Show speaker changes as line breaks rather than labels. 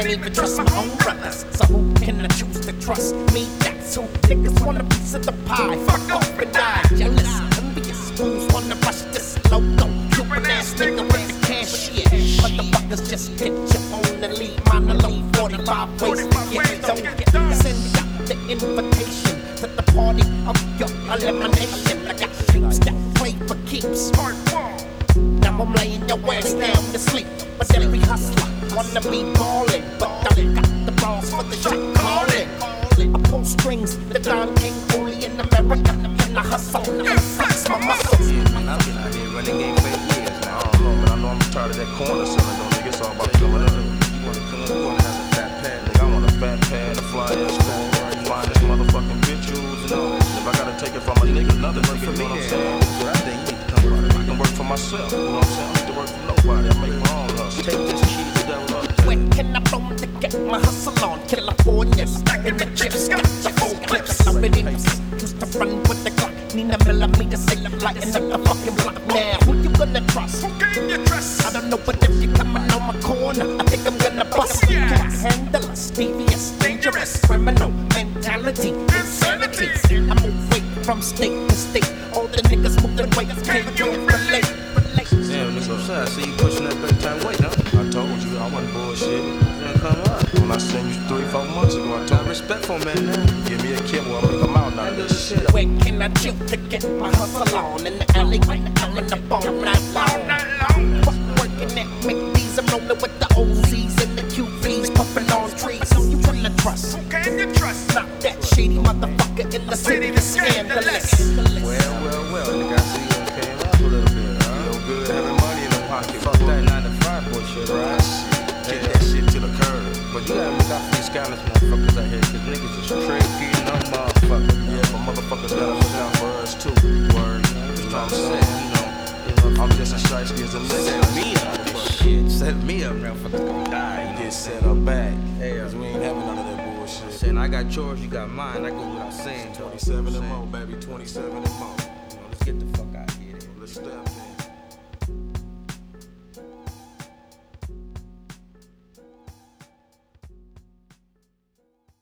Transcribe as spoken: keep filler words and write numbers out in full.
can't even trust my own brothers. So who can I choose to trust? Me, that's who. Niggas want a piece of the pie. Fuck off and die. Jealous, envious, fools wanna rush this logo. Cupid ass nigga with the cashier. Motherfuckers just hit your phone and leave mine alone. forty-five ways to get it, don't get. Send out the invitation to the party of your elimination. I got peeps that play for keeps. Now I'm laying your ass down to sleep. But every hustler wanna be ballin', but I got the balls for the shot calling. I pull strings, the Don King only in America. And I hustle and flex my muscles.
Yeah, man, I've been out here running game for years now. I don't know, but I know I'm tired of that corner selling. Don't think it's all about coming up. You wanna come up, you wanna have a fat pad. Nigga, I want a fat pad, a fly ass pad, finest motherfucking bitches and all that shit. If I gotta take it from a nigga, another nigga, you know what I'm saying? That's what I think you need to come from. I can work for myself, you know what I'm saying? I don't need to work for nobody. I make my own hustle. Take this cheese to devil up.
When can I roam to get my hustle on? California, stacking the chips, got your whole clips. Already used to run with the Glock. Need a millimeter, say I'm lighting up the fucking block now. Who you gonna trust? Who can you trust? I don't know, but if you coming on my corner, I think I'm gonna bust. Oh, yeah. Can't handle us, devious, dangerous, criminal mentality, insanity. I move weight from state to state. All the niggas moving weight, can't you relate?
Damn, nigga, I'm sorry. I see you pushing that big time weight, huh? I told you, I wasn't bullshit. Man, come on. When I seen you three, four months ago, I told you. Respectful, man, now. Give me a kid, well, I'll make a mouth out of this shit.
Where can I chill to get my hustle on? In the alleyway, I'm in the phone night long. Fuck working at McDee's, I'm rolling with the O Z's and the Q V's, puffing on trees. Who you wanna trust? Who can you trust? Not that shady motherfucker in the city, the scandalous.
Well, well, well, nigga, I see you came up a little bit, huh? You know good having money in the pocket. Fuck that nine to five bullshit, right? Take that shit to the curb. But you gotta look out for these scandalous motherfuckers out here, cause niggas is tricky, no motherfucker. Yeah, but motherfuckers gotta look out for us too. Word. Just trying to say, you know, you know, I'm just as shiesty as a nigga. Set me up, this shit. Set me up, motherfuckers gonna die. You get set up back. Hey, cause we ain't having none of that bullshit. Saying I got yours, you got mine. I go without saying. twenty-seven and more, baby. twenty-seven and more. You know, let's get the fuck out of here. Let's step.